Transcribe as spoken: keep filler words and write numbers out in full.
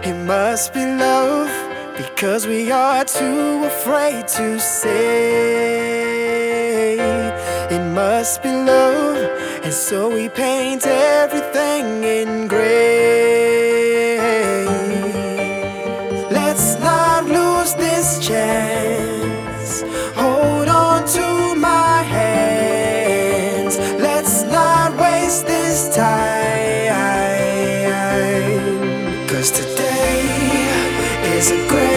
It must be love, because we are too afraid to say. It must be love, and so we paint everything in gray. Let's not lose this chance. Hold on to my hands. Let's not waste this time, 'cause today is a great